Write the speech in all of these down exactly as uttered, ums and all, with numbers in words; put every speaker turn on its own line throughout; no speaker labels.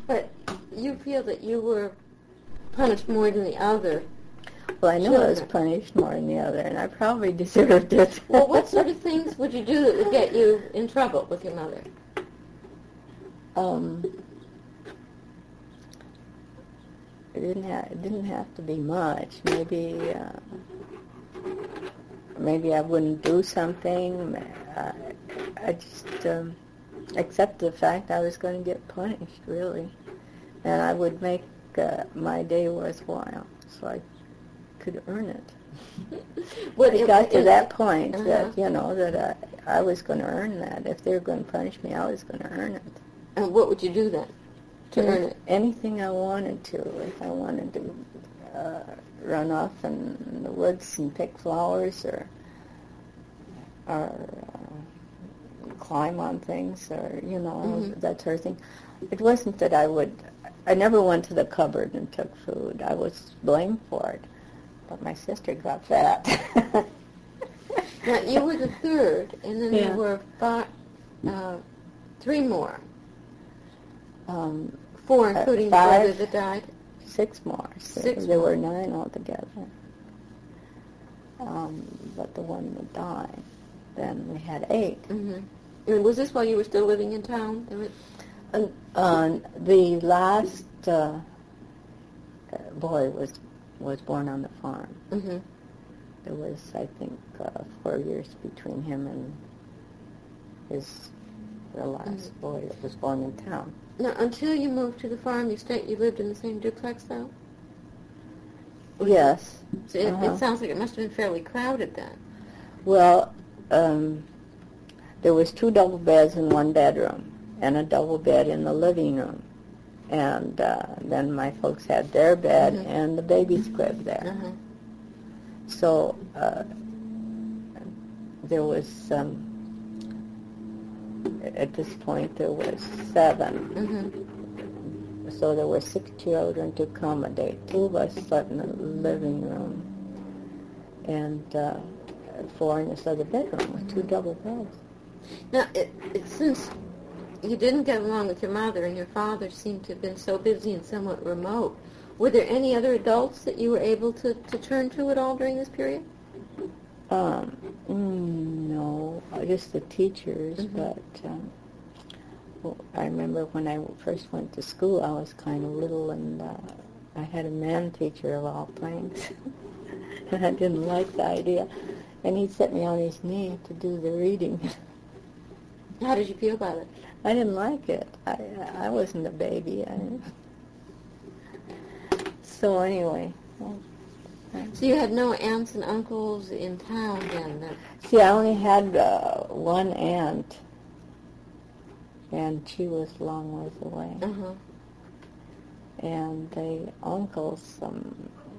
But you feel that you were punished more than the other.
Well, I know
children.
I was punished more than the other, and I probably deserved it.
Well, what sort of things would you do that would get you in trouble with your mother?
Um, it didn't have it didn't have to be much. Maybe uh, maybe I wouldn't do something. I, I just um, accept the fact I was going to get punished, really, and I would make uh, my day worthwhile, so I could earn it.
What
it
it,
got to
it,
that point
uh-huh.
that you know that I I was going to earn that. If they were going to punish me, I was going to earn it.
And what would you do then to
Any,
earn it?
Anything I wanted to. If I wanted to uh, run off in the woods and pick flowers, or or uh, climb on things, or you know
Mm-hmm.
that sort of thing. It wasn't that I would. I never went to the cupboard and took food. I was blamed for it, but my sister got fat.
Now you were the third, and then
Yeah.
there were five, uh, three more.
Um,
Four, including
uh,
the brother
five,
that died.
Six more. So
Six
there
more.
were nine altogether. Um, but the one that died, then we had eight.
Mm-hmm. And was this while you were still living in town? There was,
Uh, uh, the last uh, boy was was born on the farm.
mm-hmm.
There was, I think, uh, four years between him and his the last
Mm-hmm.
boy that was born in town.
Now, until you moved to the farm, you stayed, you lived in the same duplex, though?
Yes.
So it,
Uh-huh.
it sounds like it must have been fairly crowded then.
Well, um, there was two double beds in one bedroom, and a double bed in the living room. And uh, then my folks had their bed
Mm-hmm.
and the baby's crib there.
Uh-huh.
So uh, there was, um, at this point, there was seven.
Mm-hmm.
So there were six children to accommodate. Two of us slept in the living room, and uh, four in this other bedroom with two double beds.
Now, it, it, since you didn't get along with your mother and your father seemed to have been so busy and somewhat remote, were there any other adults that you were able to, to turn to at all during this period?
Um, mm, no, just the teachers,
Mm-hmm.
but um, well, I remember when I first went to school, I was kind of little, and uh, I had a man teacher of all things, and I didn't like the idea, and he set me on his knee to do the reading.
How did you feel about it?
I didn't like it. I I wasn't a baby. I, so anyway. Well,
So you had no aunts and uncles in town then? That,
see, I only had uh, one aunt, and she was a long ways away.
uh-huh.
And the uncles, um,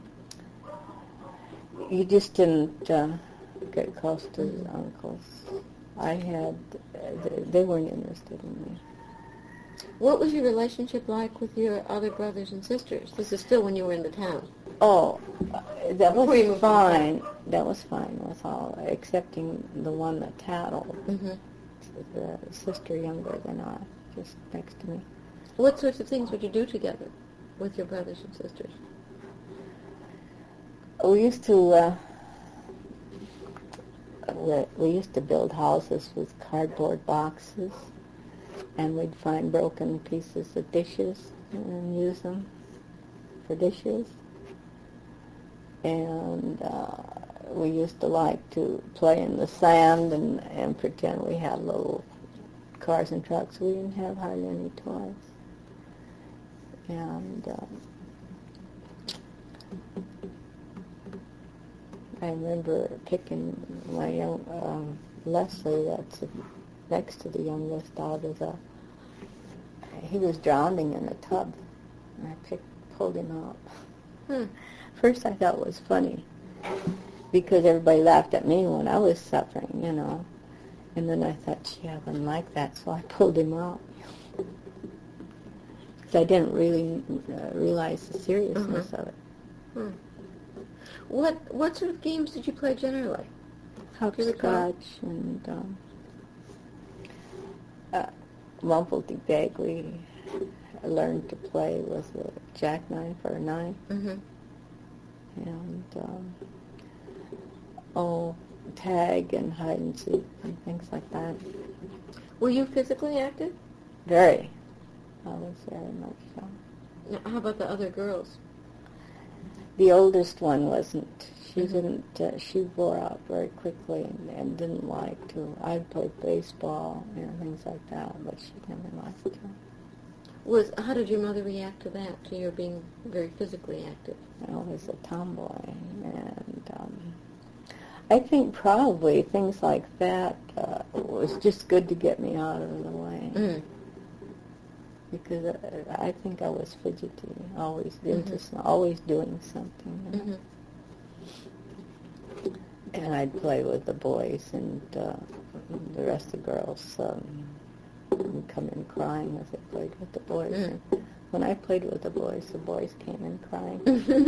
you just didn't uh, get close to the uncles. I had, uh, they weren't interested in me.
What was your relationship like with your other brothers and sisters? This is still when you were in the town.
Oh, uh, that
Before you
was
moved
fine. That was fine with all, excepting the one that tattled.
Mm-hmm.
The sister younger than I, just next to me.
What sorts of things would you do together with your brothers and sisters?
We used to, uh, we, we used to build houses with cardboard boxes, and we'd find broken pieces of dishes and use them for dishes. And uh, we used to like to play in the sand and, and pretend we had little cars and trucks. We didn't have hardly any toys. And um, I remember picking my young um, Leslie, that's next to the youngest, out of the. He was drowning in a tub, and I picked, pulled him out.
Hmm.
First, I thought it was funny because everybody laughed at me when I was suffering, you know. And then I thought, gee, I wouldn't like that, so I pulled him out. Because I didn't really uh, realize the seriousness
Uh-huh.
of it.
Hmm. What what sort of games did you play generally? Do you recall?
Hopscotch and um, uh, Rumpelty-Bag. We I learned to play with a jackknife or a knife.
Mm-hmm.
And, um, oh, tag and hide and seek and things like that.
Were you physically active?
Very. I was very much so.
Now, how about the other girls?
The oldest one wasn't. She
Mm-hmm.
didn't, uh, she wore out very quickly and, and didn't like to. I played baseball and things like that, but she never liked to.
Was how did your mother react to that, to your being very physically active?
I was a tomboy, and um, I think probably things like that uh, was just good to get me out of the way.
Mm.
Because uh, I think I was fidgety, always into
Mm-hmm.
some, always doing something. You know?
Mm-hmm.
And I'd play with the boys, and uh, the rest of the girls um, would come in crying as I played with the boys.
Mm.
And when I played with the boys, the boys came in crying.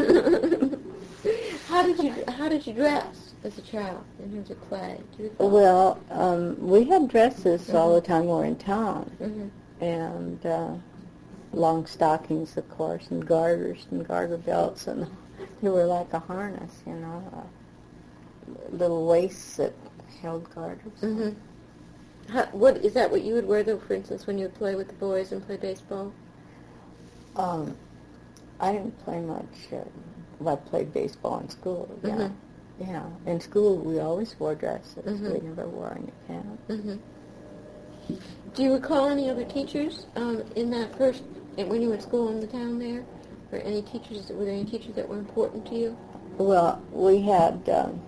How did you How did you dress as a child in terms of play? Do you recall?
Well, um, we had dresses
Mm-hmm.
all the time we were in town,
Mm-hmm.
and uh, long stockings, of course, and garters and garter belts, and they were like a harness, you know, uh, little waists that held garters.
Mm-hmm. How, what is that? What you would wear, though, for instance, when you would play with the boys and play baseball?
Um, I didn't play much. Uh, well, I played baseball in school. Yeah,
Mm-hmm.
yeah. In school, we always wore dresses.
Mm-hmm.
We never wore any pants.
Mm-hmm. Do you recall any other teachers um, in that first, when you were at school in the town there? Or any teachers, were there any teachers that were important to you?
Well, we had um,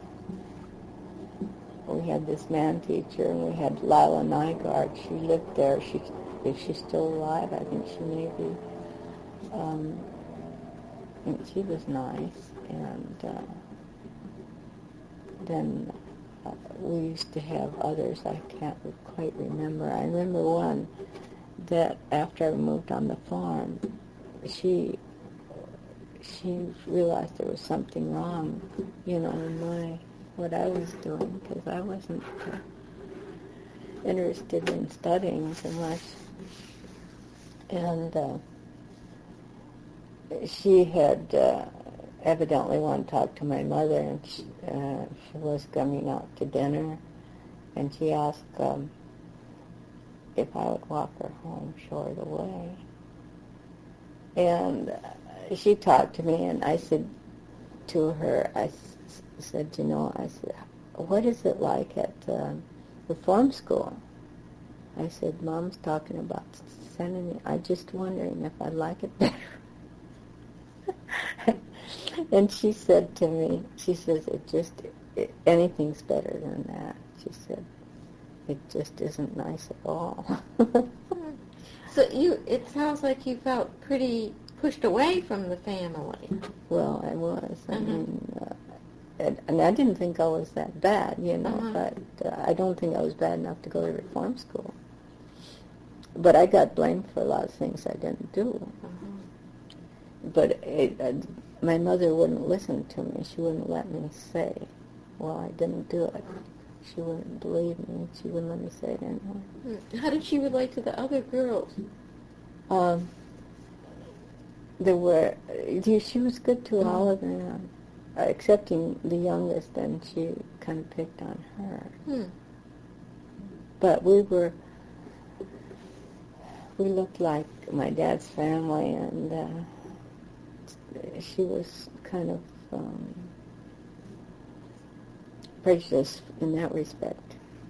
we had this man teacher, and we had Lila Nygaard. She lived there. She, if she's still alive, I think she may be. Um, and she was nice, and uh, then uh, we used to have others. I can't quite remember. I remember one that after I moved on the farm, she she realized there was something wrong, you know, in my what I was doing, because I wasn't uh, interested in studying so much. And uh, she had uh, evidently wanted to talk to my mother, and she, uh, she was coming out to dinner, and she asked um, if I would walk her home, show her the way. And uh, she talked to me, and I said to her, I s- said, you know, I said, what is it like at uh, reform school? I said, Mom's talking about sending me. I'm just wondering if I'd like it better. And she said to me, she says, it just, it, anything's better than that. She said, it just isn't nice at all.
So you, it sounds like you felt pretty pushed away from the family.
Well, I was. I
Uh-huh.
mean, uh, and, and I didn't think I was that bad, you know,
Uh-huh.
but uh, I don't think I was bad enough to go to reform school. But I got blamed for a lot of things I didn't do.
Uh-huh.
But it, uh, my mother wouldn't listen to me. She wouldn't let me say, well, I didn't do it. She wouldn't believe me. She wouldn't let me say it anymore.
Hmm. How did she relate to the other girls?
Um, there were, uh, she was good to all of them, uh, excepting the youngest, and she kind of picked on her.
Hmm.
But we were, we looked like my dad's family, and uh, she was kind of um, prejudiced in that respect.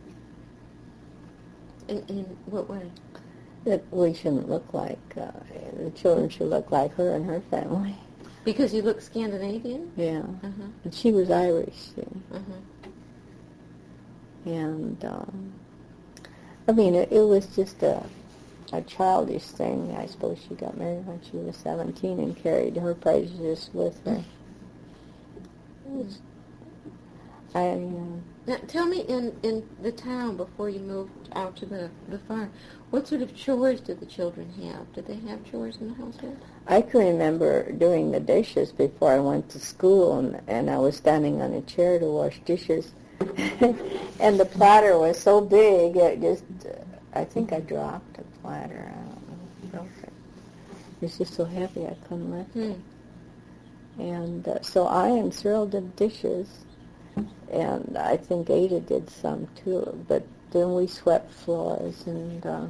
In, in what way?
That we shouldn't look like, uh, the children should look like her and her family.
Because you look Scandinavian?
Yeah.
Uh-huh.
And she was Irish, see.
Uh-huh.
And, um, I mean, it, it was just a, a childish thing. I suppose she got married when she was seventeen and carried her prejudice with her. It was, I, uh,
Now, tell me, in, in the town before you moved out to the, the farm, what sort of chores did the children have? Did they have chores in the household?
I can remember doing the dishes before I went to school, and, and I was standing on a chair to wash dishes, and the platter was so big, it just, uh, I think I dropped the platter. I don't know, broke it. It was just so heavy I couldn't lift it.
Hmm.
And uh, so I and Cyril did dishes, and I think Ada did some too. But then we swept floors, and uh,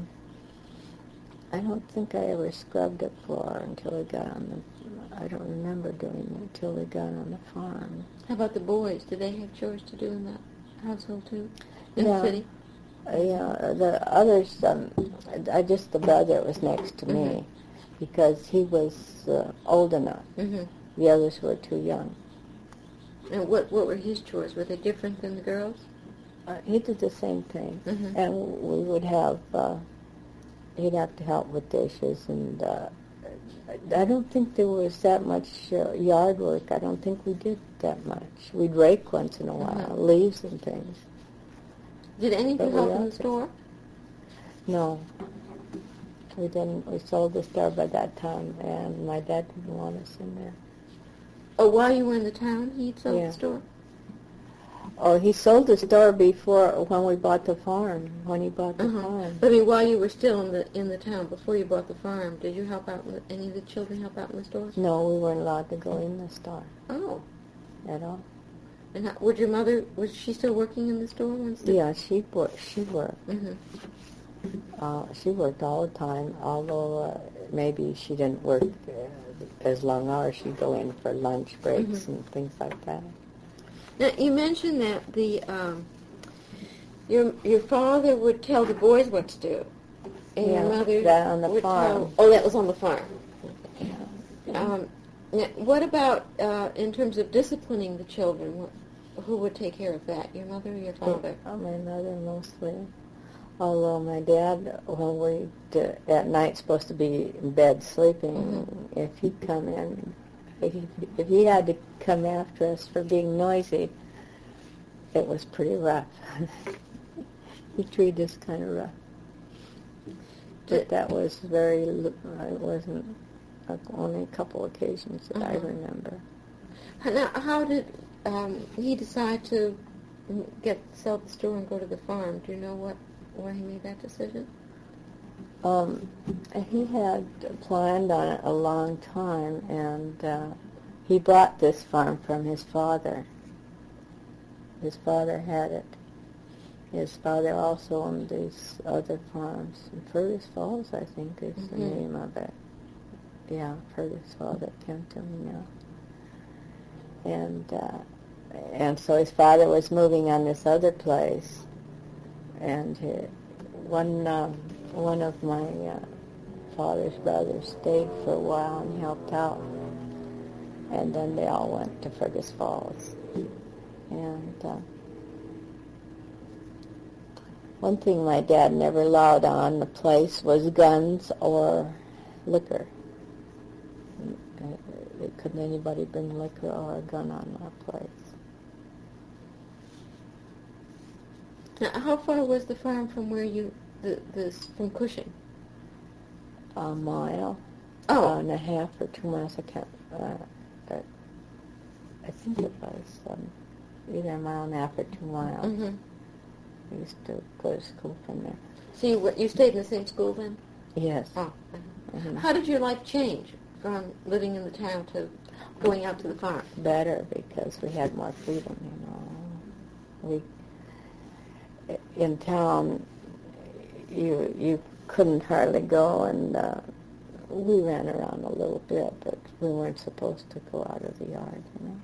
I don't think I ever scrubbed a floor until we got on the. I don't remember doing it until we got on the farm.
How about the boys? Did they have chores to do in that household too? In
Yeah.
the city?
Uh, yeah, the others, um, I just the brother that was next to
Mm-hmm.
me, because he was uh, old enough.
Mm-hmm.
The others were too young.
And what what were his chores? Were they different than the girls?
Uh, he did the same thing,
Mm-hmm.
and we would have. Uh, he'd have to help with dishes, and uh, I don't think there was that much uh, yard work. I don't think we did that much. We'd rake once in a while,
Mm-hmm.
leaves and things.
Did any of
But
you
we
help in the
loved it.
store?
No, we didn't. We sold the store by that time, and my dad didn't want us in there.
Oh, while you were in the town, he'd sold
Yeah.
the store?
Oh, he sold the store before when we bought the farm. When he bought the
Uh-huh.
farm.
I mean, while you were still in the in the town, before you bought the farm, did you help out? In the, any of the children help out in the store?
No, we weren't allowed to go in the store
Oh,
at all.
and how, would your mother? Was she still working in the store once? The,
Yeah, she worked. She worked.
Mm-hmm.
Uh, she worked all the time. Although uh, maybe she didn't work uh, as long hours. She'd go in for lunch breaks
Mhm.
and things like that.
Now you mentioned that the um, your your father would tell the boys what to do, and
Yeah,
your mother
that on the
would
farm.
tell. Oh, that was on the farm.
Yeah.
Um, now, what about uh, in terms of disciplining the children? What, who would take care of that? Your mother or your father?
Oh, my mother mostly. Although my dad, when we d- at night supposed to be in bed sleeping,
Mhm.
if he'd come in, if he, if he had to come after us for being noisy, it was pretty rough. He treated us kind of rough. But that was very, l- it wasn't uh, only a couple occasions that I
Uh-huh.
remember.
Now, how did um, he decide to get sell the store and go to the farm? Do you know what why he made that decision?
Um, he had planned on it a long time, and uh, he bought this farm from his father. His father had it. His father also owned these other farms. And Fergus Falls, I think, is the
Mhm.
name of it. Yeah, Fergus Falls at Kenton, yeah. And uh, and so his father was moving on this other place, and he, one um, one of my uh, father's brothers stayed for a while and helped out, and then they all went to Fergus Falls. And uh, one thing my dad never allowed on the place was guns or liquor. Uh, Couldn't anybody bring liquor or a gun on our place?
Now, how far was the farm from where you the this from Cushing?
A mile,
Oh,
and a half or two miles. I can't. Uh, but I think it was um, either a mile and a half or two miles.
mm-hmm.
We used to go to school from there.
So you were- you stayed in the same school then?
Yes.
Oh.
Mhm.
How did your life change from living in the town to going out to the farm?
Better because we had more freedom. You know, we in town you you couldn't hardly go, and uh, we ran around a little bit, but we weren't supposed to go out of the yard. You know.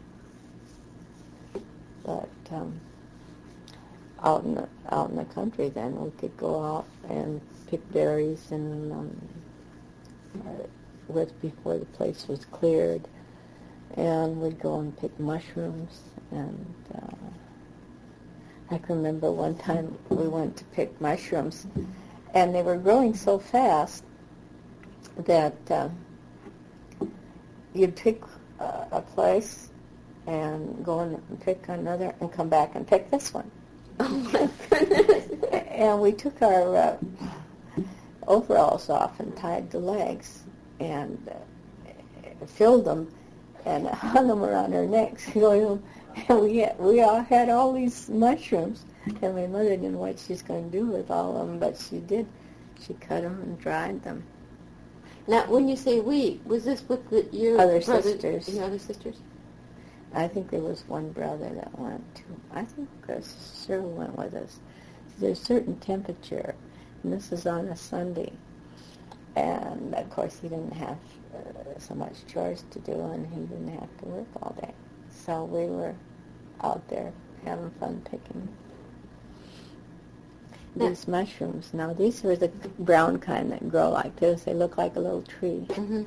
But um, out in the out in the country, then we could go out and pick berries, and um, uh, with before the place was cleared, and we'd go and pick mushrooms. And uh, I can remember one time we went to pick mushrooms, and they were growing so fast that uh, you'd pick uh, a place and go and pick another and come back and pick this one.
Oh my goodness!
And we took our uh, overalls off and tied the legs and uh, filled them and hung them around our necks. And we had, we all had all these mushrooms, and my mother didn't know what she was going to do with all of them, but she did. She cut them and dried them.
Now, when you say we, was this with the, your
Other
brother,
sisters.
Your other sisters?
I think there was one brother that went too. I think uh, Sir went with us. There's a certain temperature, and this is on a Sunday. And, of course, he didn't have uh, so much chores to do, and he didn't have to work all day. So we were out there having fun picking these mushrooms. Now, these were the brown kind that grow like this. They look like a little tree.
Mm-hmm.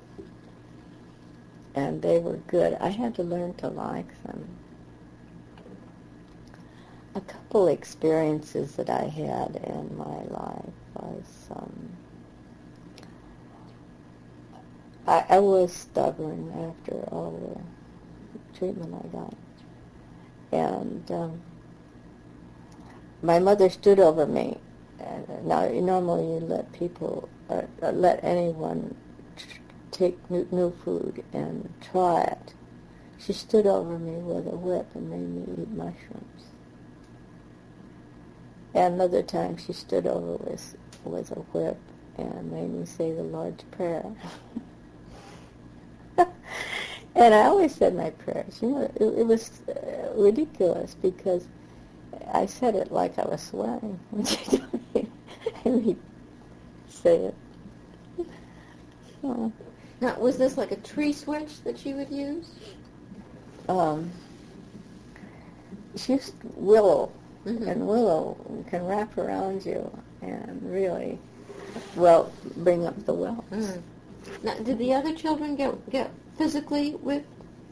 And they were good. I had to learn to like them. A couple experiences that I had in my life was, um, I, I was stubborn after all the treatment I got. And um, my mother stood over me. And now, normally you let people, uh, let anyone tr- take new, new food and try it. She stood over me with a whip and made me eat mushrooms. And another time she stood over with, with a whip and made me say the Lord's Prayer. And I always said my prayers. You know, it, it was uh, ridiculous because I said it like I was swearing when she told me me say it. So,
now, was this like a tree switch that she would use?
Um, she used willow,
Mm-hmm.
and willow can wrap around you and really, well, bring up the wells.
Mm. Now, did the other children get get physically with?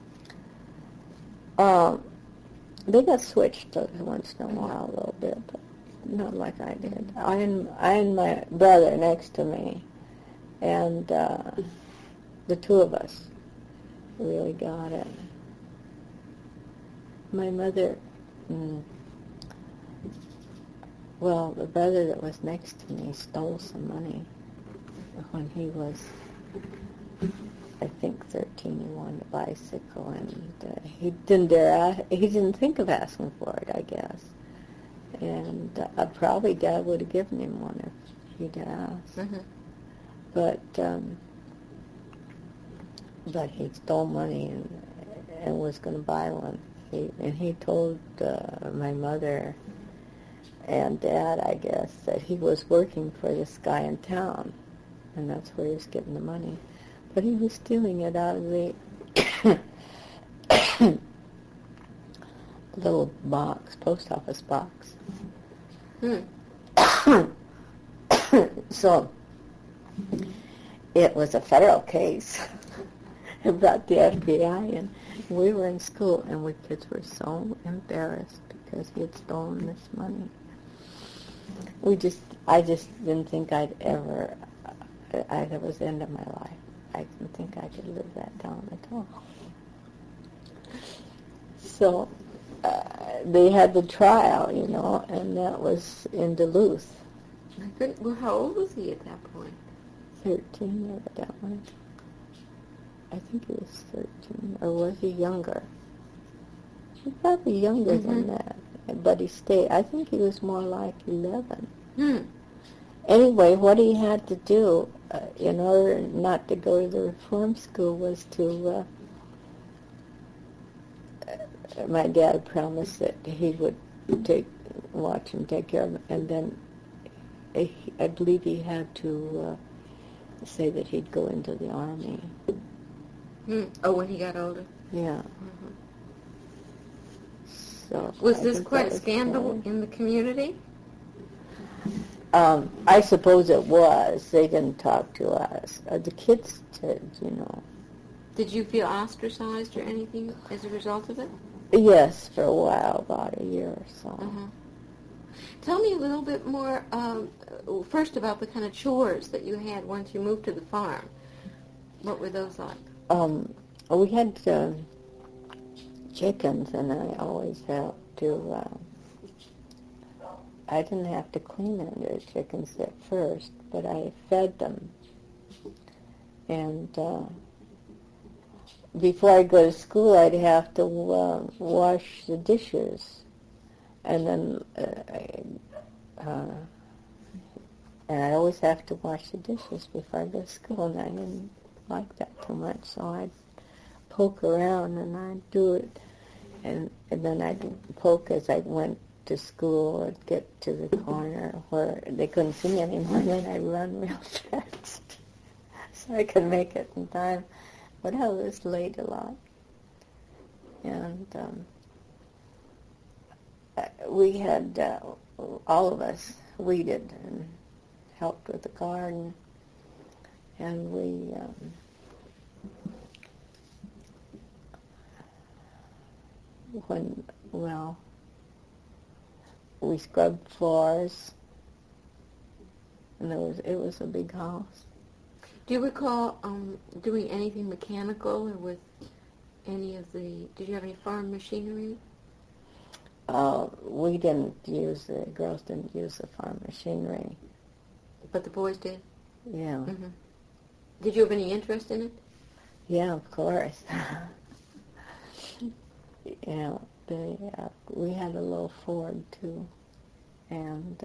Um, they got switched once in a while a little bit, but not like I did. I and, I and my brother next to me, and uh, the two of us really got it. My mother, mm, well, the brother that was next to me stole some money when he was, I think, thirteen. He wanted a bicycle, and uh, he didn't dare ask, he didn't think of asking for it, I guess. And uh, probably Dad would have given him one if he'd asked.
Mm-hmm.
But um, but he stole money and, and was going to buy one. He, and he told uh, my mother and Dad, I guess, that he was working for this guy in town, and that's where he was getting the money. But he was stealing it out of the little box, post office box.
Hmm.
So it was a federal case. It brought the F B I in. We were in school, and we kids were so embarrassed because he had stolen this money. We just, I just didn't think I'd ever, I, that was the end of my life. I didn't think I could live that down at all. So uh, they had the trial, you know, and that was in Duluth.
My goodness. Well, how old was he at that point?
thirteen, evidently. I think he was thirteen, or was he younger? He was probably younger
Mm-hmm.
than that, but he stayed. I think he was more like eleven.
Hmm.
Anyway, what he had to do uh, in order not to go to the reform school was to, uh, uh, my dad promised that he would take, watch him, take care of him, and then he, I believe he had to uh, say that he'd go into the Army.
Hmm. Oh, when he got older.
Yeah.
Mm-hmm.
So
Was
I
this
think
quite
that
a
was
scandal
good.
in the community?
Um, I suppose it was. They didn't talk to us. Uh, the kids did, you know.
Did you feel ostracized or anything as a result of it?
Yes, for a while, about a year or so.
Uh-huh. Tell me a little bit more, um, first about the kind of chores that you had once you moved to the farm. What were those like?
Um, we had uh, chickens, and I always helped to... Uh, I didn't have to clean the chickens at first, but I fed them. And uh, before I'd go to school, I'd have to uh, wash the dishes. And then uh, I, uh, and I always have to wash the dishes before I go to school, and I didn't like that too much, so I'd poke around and I'd do it, and, and then I'd poke as I went to school and get to the corner where they couldn't see me anymore, and then I'd run real fast so I could make it in time. But I was late a lot. And um, we had, uh, all of us weeded and helped with the garden, and we um, when, well, we scrubbed floors, and there was, it was a big house.
Do you recall um, doing anything mechanical or with any of the, did you have any farm machinery?
Uh, we didn't use, the girls didn't use the farm machinery.
But the boys did?
Yeah.
Mm-hmm. Did you have any interest in it?
Yeah, of course. Yeah, they, uh, we had a little Ford, too. And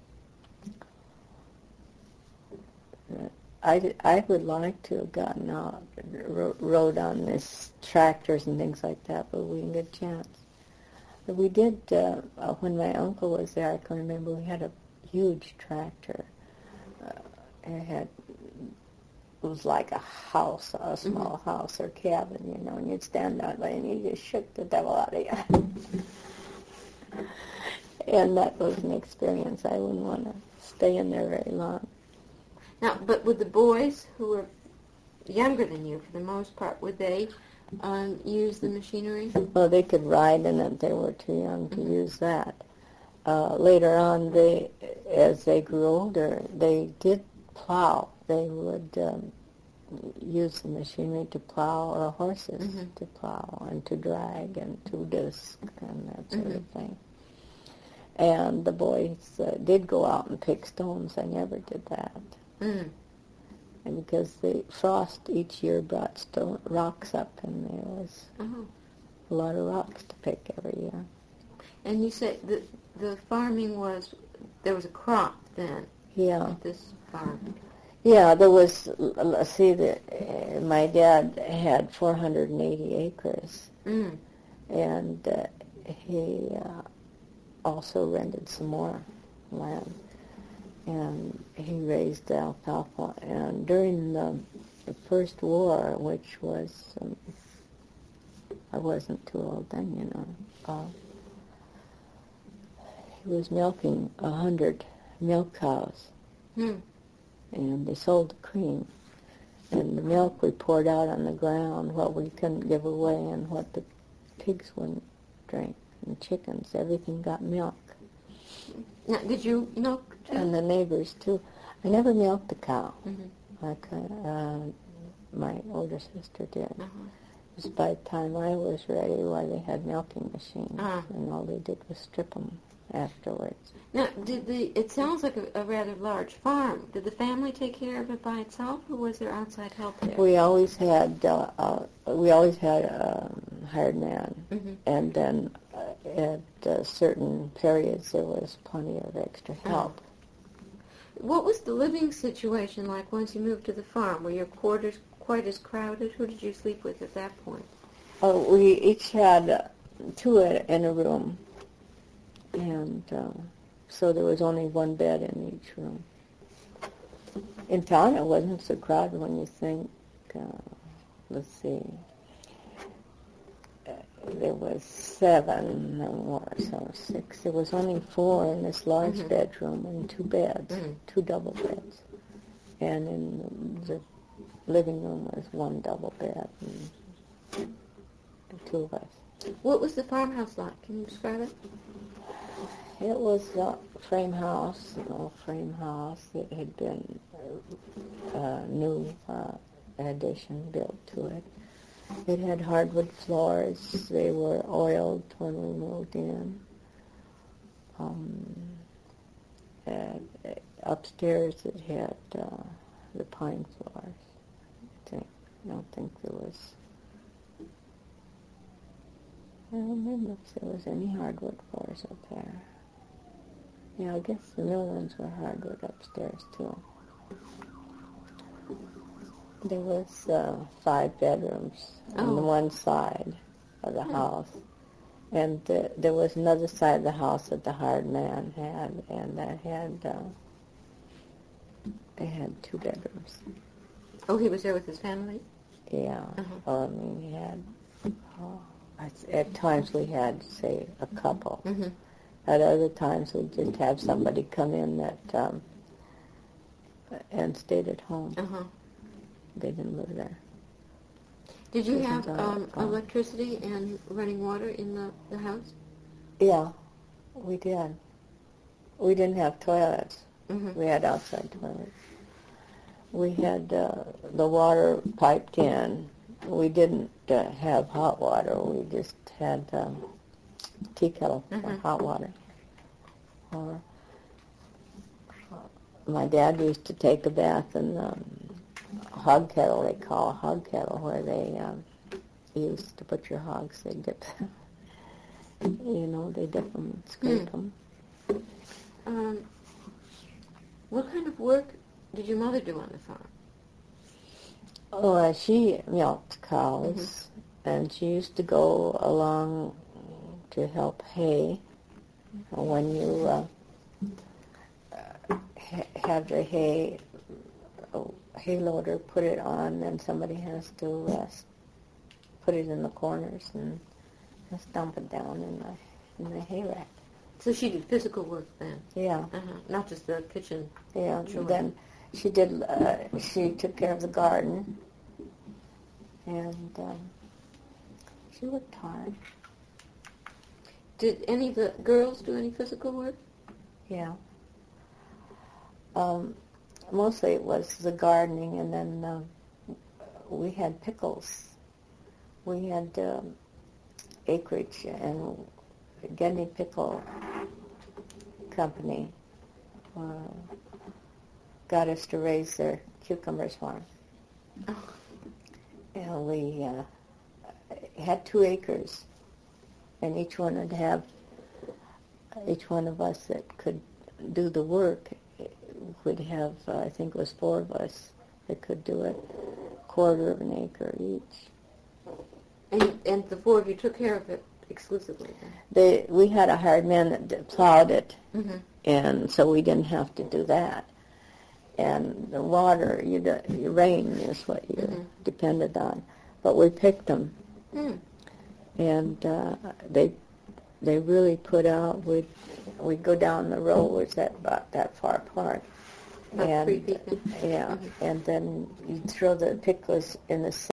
uh, I, I would like to have gotten out, ro- rode on this tractors and things like that, but we didn't get a chance. But we did, uh, uh, when my uncle was there, I can remember we had a huge tractor. Uh, it had, it was like a house, a small mm-hmm. house or cabin, you know, and you'd stand out there and you just shook the devil out of you. And that was an experience. I wouldn't want to stay in there very long.
Now, but with the boys who were younger than you, for the most part, would they um, use the machinery?
Well, they could ride, and then they were too young to mm-hmm. use that. Uh, later on, they, as they grew older, they did plow. They would um, use the machinery to plow, or horses mm-hmm. to plow and to drag and to disc and that sort mm-hmm. of thing. And the boys uh, did go out and pick stones. I never did that. Mm. And because the frost each year brought stone, rocks up, and there was uh-huh. a lot of rocks to pick every year.
And you said the the farming was, there was a crop then?
Yeah.
At this farm?
Yeah, there was, let's see, the, uh, my dad had four hundred eighty acres. Mm. And uh, he uh, also rented some more land. And he raised alfalfa. And during the, the First War, which was, um, I wasn't too old then, you know, uh, he was milking a hundred milk cows. Hmm. And they sold the cream. And the milk we poured out on the ground, what we couldn't give away and what the pigs wouldn't drink, and chickens, everything got milk.
Now, did you milk too?
And the neighbors, too. I never milked a cow.
Mm-hmm.
Like uh, uh, my older sister did.
Uh-huh.
Just by the time I was ready, why they had milking machines, uh-huh. and all they did was strip them afterwards.
Now, did the? It sounds like a, a rather large farm. Did the family take care of it by itself, or was there outside help there?
We always had. Uh, uh, we always had a um, hired man, mm-hmm. and then uh, at uh, certain periods there was plenty of extra help.
Uh-huh. What was the living situation like once you moved to the farm? Were your quarters quite as crowded? Who did you sleep with at that point?
Uh, we each had uh, two in a room. And uh, so there was only one bed in each room. In town, it wasn't so crowded when you think, uh, let's see, uh, there was seven or so, six. There was only four in this large mm-hmm. bedroom and two beds, mm-hmm. two double beds. And in the living room was one double bed and, and two of us.
What was the farmhouse like? Can you describe it?
It was a frame house, an old frame house. It had been a new uh, addition built to it. It had hardwood floors. They were oiled when we moved in. Um, and upstairs it had uh, the pine floors. I think. I don't think there was... I don't remember if there was any hardwood floors up there. Yeah, I guess the new ones were hardwood upstairs, too. There was uh, five bedrooms on
Oh.
the one side of the
Hmm.
house. And uh, there was another side of the house that the hired man had, and that had, uh, it had two bedrooms.
Oh, he was there with his family?
Yeah.
Uh-huh.
Well, I mean, he had, oh, at, at times we had, say, a couple.
Mm-hmm.
At other times we'd just have somebody come in that, um, and stayed at home.
Uh-huh.
They didn't live there.
Did you
Isn't
have
that
um,
fun?
electricity and running water in the, the house?
Yeah, we did. We didn't have toilets.
Mm-hmm.
We had outside toilets. We had uh, the water piped in. We didn't uh, have hot water. We just had um, tea kettle for
Mhm.
hot water. Or uh, my dad used to take a bath in the hog kettle, they call a hog kettle, where they um, used to put your hogs. They dip, you know, they dip them and scrape
Mm.
them.
Um, what kind of work did your mother do on the farm?
Oh, uh, she milked cows, and she used to go along to help hay. When you uh, uh, ha- have the hay, a hay loader put it on, and somebody has to uh, put it in the corners and just dump it down in the in the hay rack.
So she did physical work then?
Yeah,
Uh-huh. Not just the kitchen.
yeah.
Sure.
Then she did. Uh, she took care of the garden, and um, she worked hard.
Did any of the girls do any physical work?
Yeah. Um, mostly it was the gardening, and then uh, we had pickles. We had um, acreage, and Gendry Pickle Company uh, got us to raise their cucumbers for them.
Oh.
And we uh, had two acres, and each one would have, each one of us that could do the work would have, uh, I think it was four of us that could do it, quarter of an acre each.
And, and the four of you took care of it exclusively then?
They, we had a hired man that d- plowed it,
Mm-hmm.
and so we didn't have to do that. And the water, you d- your rain is what you
Mhm.
depended on. But we picked them,
Mm.
and uh, they they really put out. We'd we'd go down the road, which that about that far apart,
About
and
three feet then?
yeah,
Mhm.
and then you'd throw the pickles in the